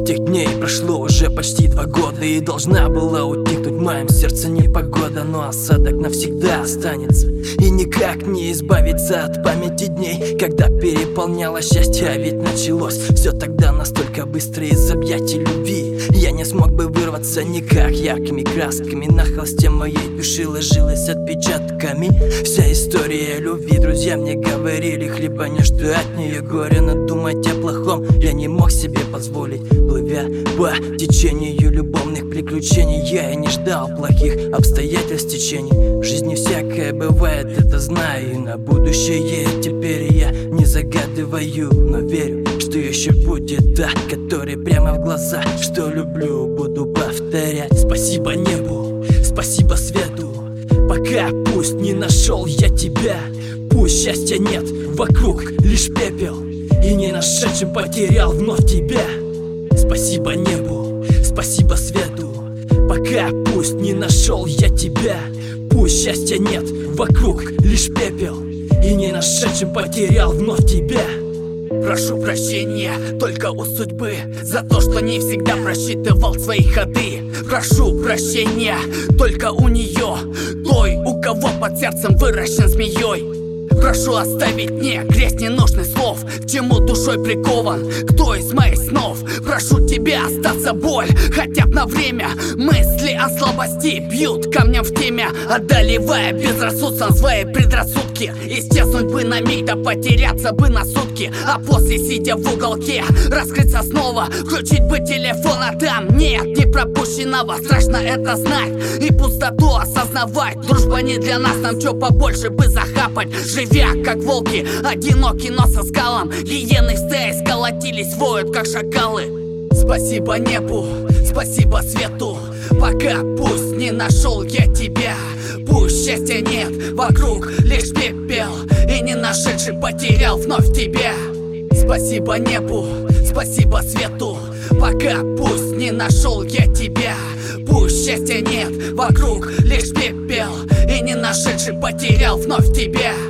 тех дней прошло уже почти 2 года, и должна была утихнуть в моем сердце непогода. Но осадок навсегда останется, и никак не избавиться от памяти дней, когда переполняло счастье, а ведь началось все тогда настолько быстро из объятий любви. Я не смог бы вырваться никак, яркими красками на холсте моей души ложилась отпечатками вся история любви. Друзья мне говорили, хлебанешь ты от нее горе, но думать о плохом я не мог себе позволить. Плывя по течению любовных приключений, я и не ждал плохих обстоятельств течений. В жизни всякое бывает, это знаю, и на будущее теперь я не загадываю, но верю, что еще будет та, которая прямо в глаза, что люблю, буду повторять. Спасибо небу, спасибо свету, пока пусть не нашел я тебя. Пусть счастья нет, вокруг лишь пепел, и не нашедшим потерял вновь тебя. Спасибо небу, спасибо свету, пока пусть не нашел я тебя. Пусть счастья нет, вокруг лишь пепел, и не нашедшим потерял вновь тебя. Прошу прощения только у судьбы за то, что не всегда просчитывал свои ходы. Прошу прощения только у нее, той, у кого под сердцем выращен змеей. Прошу оставить мне грязь ненужных слов, к чему душой прикован, кто из моих снов. Прошу тебя остаться боль, хотя бы на время. Мысли о слабости бьют камнем в темя, одолевая безрассудством свои предрассудки. Исчезнуть бы на миг, да потеряться бы на сутки, а после, сидя в уголке, раскрыться снова, включить бы телефон, а там нет не пропущенного. Страшно это знать и пустоту осознавать. Дружба не для нас, нам чё побольше бы захапать. Живя как волки, одиноки, но со скалом. Гиены в стае сколотились, воют как шакалы. Спасибо небу, спасибо свету, пока пусть не нашел я тебя. Пусть счастья нет, вокруг лишь пепел, и не нашедший потерял вновь тебя. Спасибо небу, спасибо свету, пока пусть не нашел я тебя. Пусть счастья нет, вокруг лишь пепел, и не нашедший потерял вновь тебя.